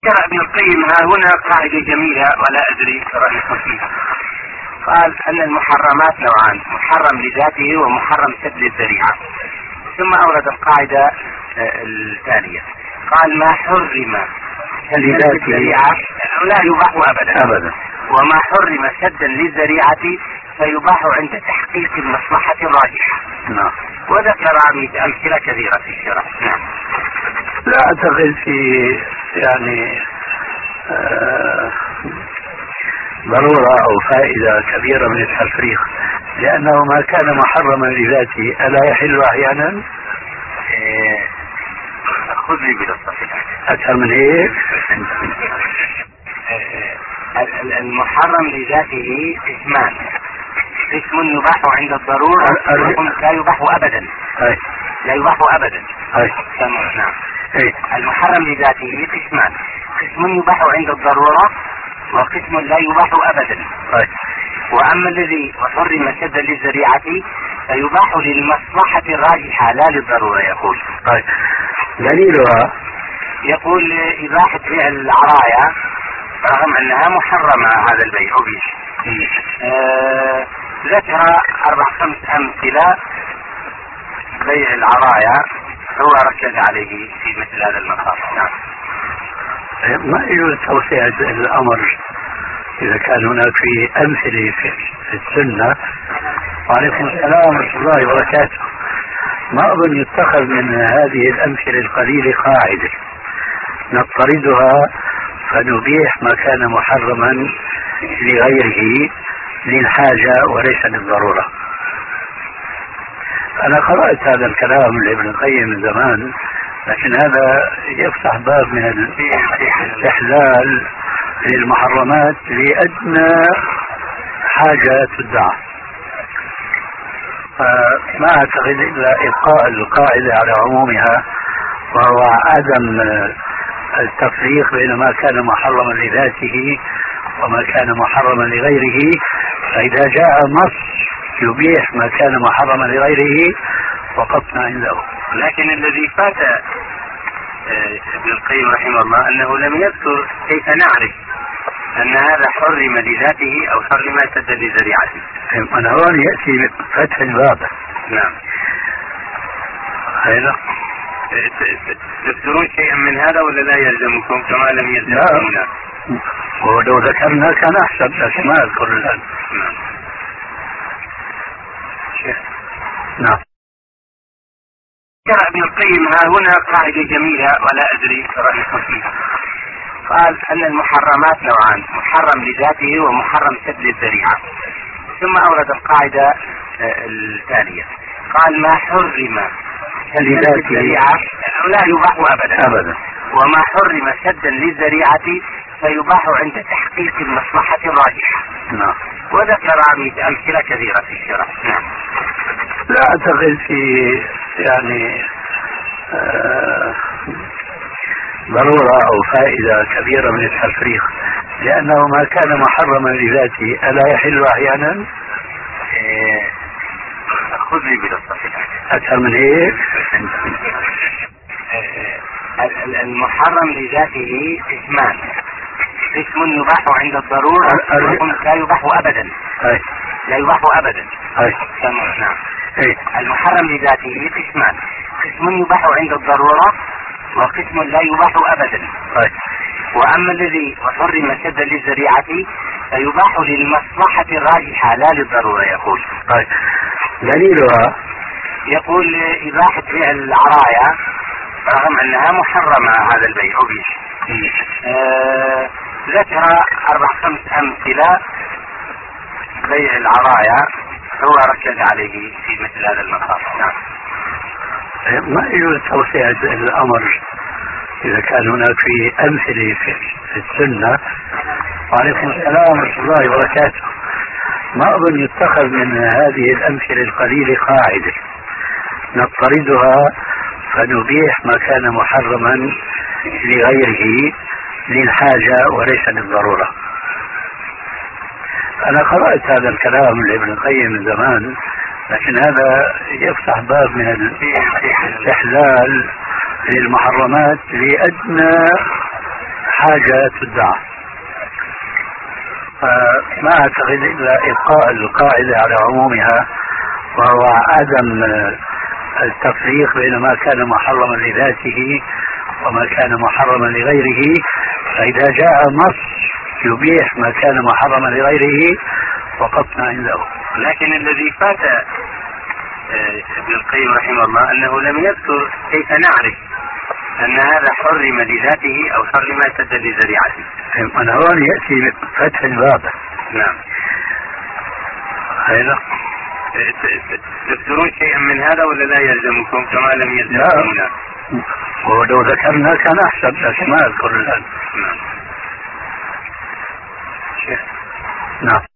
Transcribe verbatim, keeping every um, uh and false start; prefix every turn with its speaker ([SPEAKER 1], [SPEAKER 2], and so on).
[SPEAKER 1] ذكر ابن القيم ها هنا قاعدة جميلة ولا أدري رأيكم فيها. قال أن المحرمات نوعان، محرم لذاته ومحرم سد للذريعة. ثم أورد القاعدة التالية، قال ما حرم للذريعة لا يباح أبدا
[SPEAKER 2] أبدا،
[SPEAKER 1] وما حرم سدا للذريعة فيباح عند تحقيق المصلحة الراجحة.
[SPEAKER 2] نعم.
[SPEAKER 1] وذكر أمثلة كثيرة في الشرع. نعم.
[SPEAKER 2] لا أعتقد في يعني آه ضرورة أو فائدة كبيرة من التفريق، لأنه ما كان محرما لذاته ألا يحل أحيانا؟
[SPEAKER 1] خذ لي بالصفحة
[SPEAKER 2] أكثر من هيك.
[SPEAKER 1] المحرم لذاته اسمان، اسم يباح عند الضرورة لا يباح أبدا.
[SPEAKER 2] أي.
[SPEAKER 1] لا يباح أبدا.
[SPEAKER 2] أي.
[SPEAKER 1] نعم.
[SPEAKER 2] أي.
[SPEAKER 1] المحرم لذاته قسمان، قسم يباح عند الضرورة وقسم لا يباح أبدا.
[SPEAKER 2] أي.
[SPEAKER 1] وأما الذي حرم سدا للذريعة فيباح للمصلحة الراجحة لا للضرورة. يقول
[SPEAKER 2] أي. دليلها
[SPEAKER 1] يقول إباحة بيع العرايا رغم أنها محرمة هذا البيع به. آه ذكر أربع خمس أمثلة بيع العرايا هو ركز عليه في مثل هذا المقام. نعم.
[SPEAKER 2] ما يجوز توسيع الأمر إذا كان هناك في أمثلة في السنة. وعليكم السلام ورحمة الله وبركاته. ما أظن يتخذ من هذه الأمثلة القليلة قاعدة نضطردها فنبيح ما كان محرما لغيره للحاجة وليس للضرورة. أنا قرأت هذا الكلام لابن القيم من زمان، لكن هذا يفتح باب من الاستحلال للمحرمات لأدنى حاجة تدعى. فما أعتقد إلا إبقاء القاعدة على عمومها، وهو عدم التفريق بين ما كان محرما لذاته وما كان محرما لغيره. فإذا جاء نص يبيح ما كان محرما لغيره وقفنا عنده.
[SPEAKER 1] لكن الذي فات ابن القيم رحمه الله أنه لم يذكر كيف نعرف أن هذا حرم لذاته أو حرم سدا لذريعته.
[SPEAKER 2] أنا هون يأتي فتح الباب.
[SPEAKER 1] نعم.
[SPEAKER 2] هذا
[SPEAKER 1] تذكرون شيئا من هذا ولا لا يلزمكم كما لم يلزمنا؟
[SPEAKER 2] ولو ذكرنا كان أحسن، لكن ما أذكر الآن.
[SPEAKER 1] نعم.
[SPEAKER 2] نعم.
[SPEAKER 1] ذكر ابن القيم ها هنا قاعدة جميلة ولا أدري رأيكم فيها. قال أن المحرمات نوعان، محرم لذاته ومحرم سد للذريعة. ثم أورد القاعدة التالية، قال ما حرم للذريعة لا يباح أبدا
[SPEAKER 2] أبدا،
[SPEAKER 1] وما حرم سدا للذريعة فيباح عند تحقيق المصلحة الراجحة.
[SPEAKER 2] نعم.
[SPEAKER 1] وذكر أمثلة كثيرة في الشرع. نعم.
[SPEAKER 2] لا أعتقد في يعني آه ضرورة أو فائدة كبيرة من التفريق، لأنه ما كان محرما لذاته ألا يحل أحيانا؟
[SPEAKER 1] خذ لي بالصفحة
[SPEAKER 2] أكثر من هيك.
[SPEAKER 1] المحرم لذاته اسمان، اسم يباح عند الضرورة لا يباح أبدا.
[SPEAKER 2] أي.
[SPEAKER 1] لا يباح أبدا.
[SPEAKER 2] أي.
[SPEAKER 1] نعم.
[SPEAKER 2] أي.
[SPEAKER 1] المحرم لذاته قسمان، قسم يباح عند الضرورة وقسم لا يباح أبدا.
[SPEAKER 2] أي.
[SPEAKER 1] وأما الذي حرم سدا للذريعة فيباح للمصلحة الراجحة لا للضرورة. يقول
[SPEAKER 2] أي. دليلها
[SPEAKER 1] يقول إباحة بيع العرايا رغم أنها محرمة هذا البيع به. آه ذكر أربع خمس أمثلة بيع العرايا هو ركز عليه في مثل هذا المقام. نعم.
[SPEAKER 2] ما يجوز توسيع الأمر إذا كان هناك في أمثلة في السنة. وعليكم السلام ورحمة الله وبركاته. ما أظن يتخذ من هذه الأمثلة القليلة قاعدة نضطردها فنبيح ما كان محرما لغيره للحاجة وليس للضرورة. أنا قرأت هذا الكلام لابن القيم من زمان، لكن هذا يفتح باب من الاستحلال للمحرمات لأدنى حاجة تدعى. فما أعتقد إلا إبقاء القاعدة على عمومها، وهو عدم التفريق بين ما كان محرما لذاته وما كان محرما لغيره. فإذا جاء نص يبيح ما كان محرما لغيره وقفنا عنده.
[SPEAKER 1] لكن الذي فات ابن القيم رحمه الله أنه لم يذكر كيف نعرف أن هذا حرم لذاته أو حرم سد لذريعته.
[SPEAKER 2] من هون يأتي فتح الباب.
[SPEAKER 1] نعم.
[SPEAKER 2] هذا
[SPEAKER 1] تذكرون شيئا من هذا ولا لا يلزمكم كما لم يلزمنا؟
[SPEAKER 2] ولو ذكرنا كان أحسن، لكن ما أذكر الآن.
[SPEAKER 1] نعم.
[SPEAKER 2] نعم.